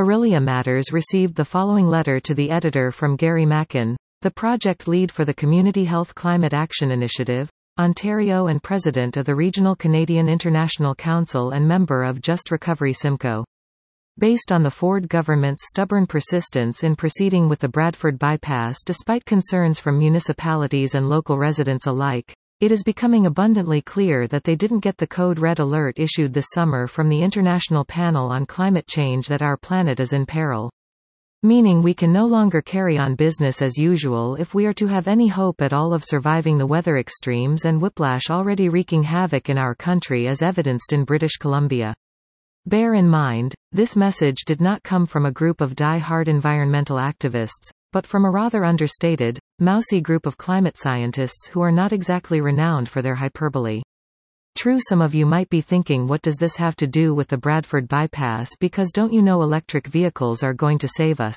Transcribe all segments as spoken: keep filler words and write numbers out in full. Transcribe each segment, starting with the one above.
Aurelia Matters received the following letter to the editor from Gary Mackin, the project lead for the Community Health Climate Action Initiative, Ontario and president of the Regional Canadian International Council and member of Just Recovery Simcoe. Based on the Ford government's stubborn persistence in proceeding with the Bradford bypass despite concerns from municipalities and local residents alike, it is becoming abundantly clear that they didn't get the code red alert issued this summer from the International Panel on Climate Change that our planet is in peril. Meaning we can no longer carry on business as usual if we are to have any hope at all of surviving the weather extremes and whiplash already wreaking havoc in our country as evidenced in British Columbia. Bear in mind, this message did not come from a group of die-hard environmental activists, but from a rather understated, mousy group of climate scientists who are not exactly renowned for their hyperbole. True, some of you might be thinking, what does this have to do with the Bradford bypass, because don't you know electric vehicles are going to save us?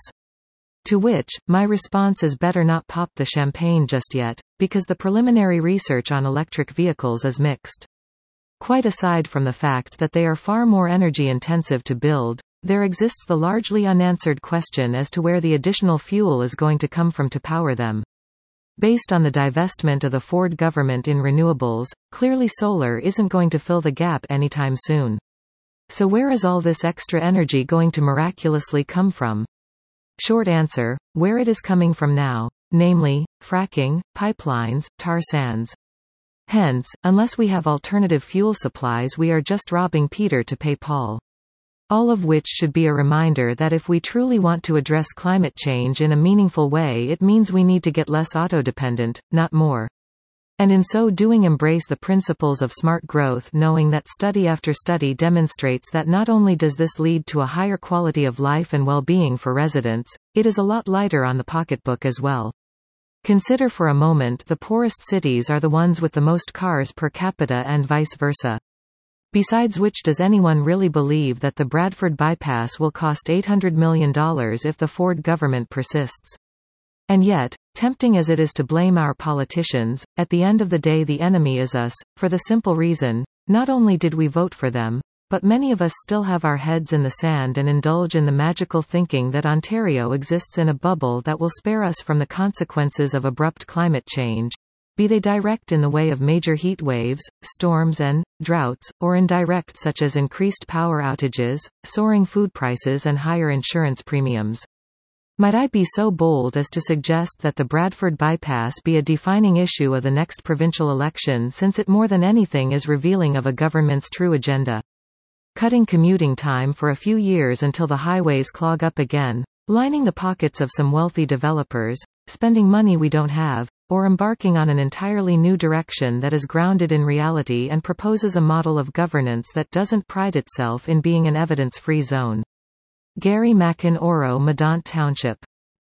To which, my response is better not pop the champagne just yet, because the preliminary research on electric vehicles is mixed. Quite aside from the fact that they are far more energy intensive to build, there exists the largely unanswered question as to where the additional fuel is going to come from to power them. Based on the divestment of the Ford government in renewables, clearly solar isn't going to fill the gap anytime soon. So where is all this extra energy going to miraculously come from? Short answer, where it is coming from now, namely, fracking, pipelines, tar sands. Hence, unless we have alternative fuel supplies, we are just robbing Peter to pay Paul. All of which should be a reminder that if we truly want to address climate change in a meaningful way, it means we need to get less auto-dependent, not more. And in so doing embrace the principles of smart growth, knowing that study after study demonstrates that not only does this lead to a higher quality of life and well-being for residents, it is a lot lighter on the pocketbook as well. Consider for a moment the poorest cities are the ones with the most cars per capita and vice versa. Besides which, does anyone really believe that the Bradford bypass will cost eight hundred million dollars if the Ford government persists? And yet, tempting as it is to blame our politicians, at the end of the day the enemy is us, for the simple reason, not only did we vote for them, but many of us still have our heads in the sand and indulge in the magical thinking that Ontario exists in a bubble that will spare us from the consequences of abrupt climate change, be they direct in the way of major heat waves, storms and droughts, or indirect such as increased power outages, soaring food prices and higher insurance premiums. Might I be so bold as to suggest that the Bradford bypass be a defining issue of the next provincial election, since it more than anything is revealing of a government's true agenda? Cutting commuting time for a few years until the highways clog up again, lining the pockets of some wealthy developers, spending money we don't have, or embarking on an entirely new direction that is grounded in reality and proposes a model of governance that doesn't pride itself in being an evidence-free zone. Gary Mackin, Oro Medant Township.